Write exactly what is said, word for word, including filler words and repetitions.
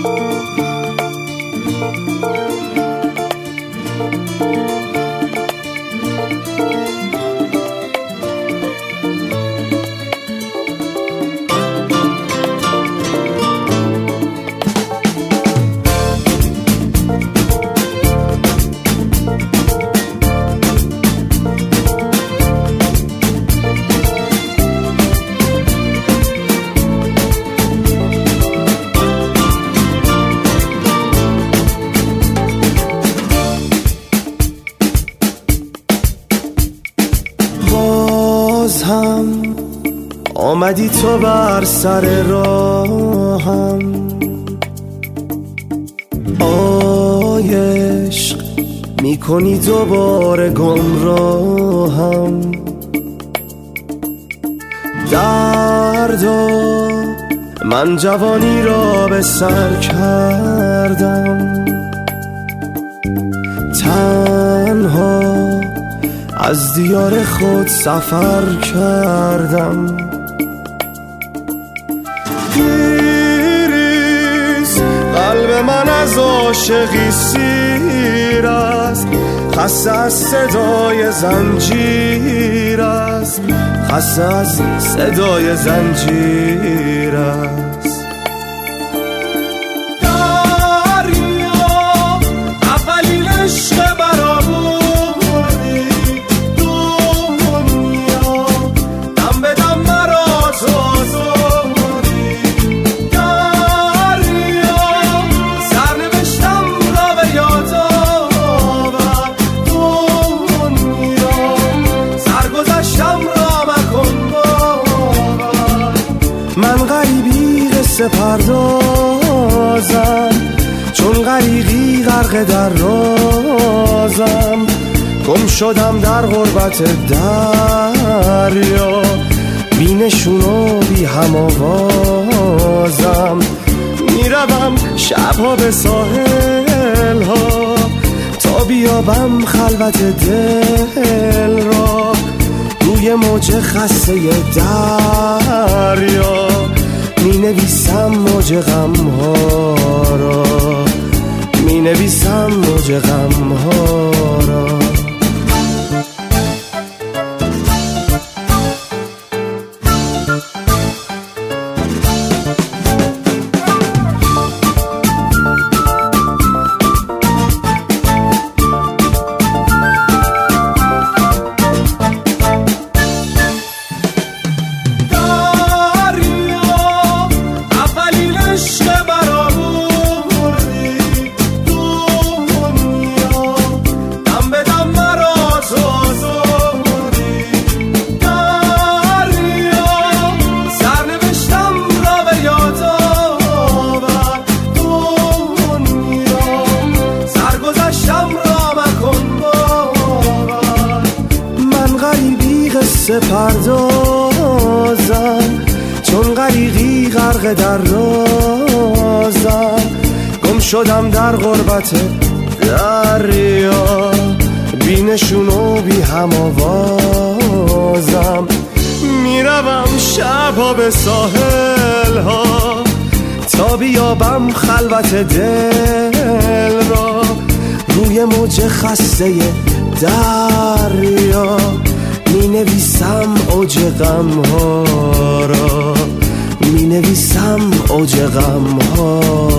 باز هم آمدی تو بر سر راهم، آی عشق میکنی دوباره گمراهم. دردا من جوانی را به سر کردم، تنها از دیار خود سفر کردم. پیریز قلب من از عاشقی سیر است، خسته از صدای زنجیر است، خسته از صدای زنجیر است. من غریبی قصه پردازم، چون غریقی غرق در رازم. گم شدم در غربت دریا، بی نشون و بی هم آوازم. میروم شبها به ساحل ها تا بیابم خلوت دل را، روی موج خسته دریا می نویسم موج غم ها را، می نویسم موج غم ها را. قصه پردازم، چون غریقی غرق در رازم. گم شدم در غربت دریا، بی نشون و بی هم آوازم. میروم شبها به ساحل ها تا بیابم خلوت دل را، روی موج خسته دریا می نویسم اوج غم ها را، می نویسم اوج غم ها